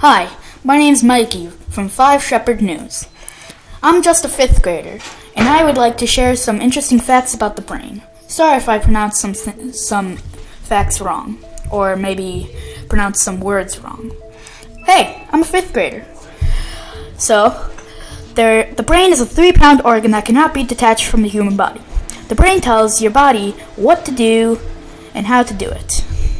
Hi, my name's Mikey from 5 Shepherd News. I'm just a 5th grader, and I would like to share some interesting facts about the brain. Sorry if I pronounce some facts wrong, or maybe pronounce some words wrong. Hey, I'm a 5th grader. So, the brain is a 3-pound organ that cannot be detached from the human body. The brain tells your body what to do and how to do it.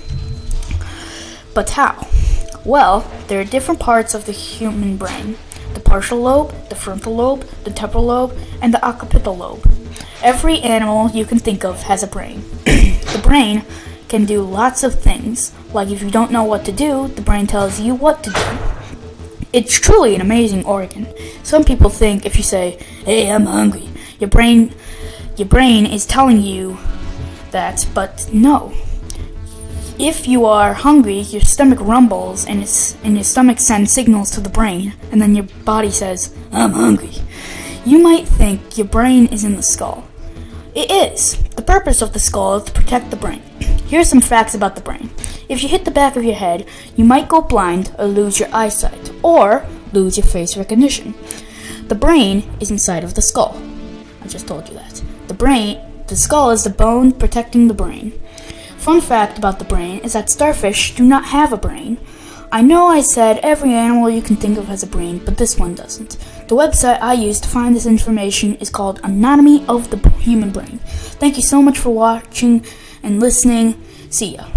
But how? Well, there are different parts of the human brain: the partial lobe, the frontal lobe, the temporal lobe, and the occipital lobe. Every animal you can think of has a brain. The brain can do lots of things, like if you don't know what to do, the brain tells you what to do. It's truly an amazing organ. Some people think if you say, "Hey, I'm hungry," your brain is telling you that, but no. If you are hungry, your stomach rumbles and your stomach sends signals to the brain, and then your body says, "I'm hungry." You might think your brain is in the skull. It is. The purpose of the skull is to protect the brain. Here's some facts about the brain. If you hit the back of your head, you might go blind or lose your eyesight, or lose your face recognition. The brain is inside of the skull. I just told you that. The skull is the bone protecting the brain. Fun fact about the brain is that starfish do not have a brain. I know I said every animal you can think of has a brain, but this one doesn't. The website I used to find this information is called Anatomy of the Human Brain. Thank you so much for watching and listening. See ya.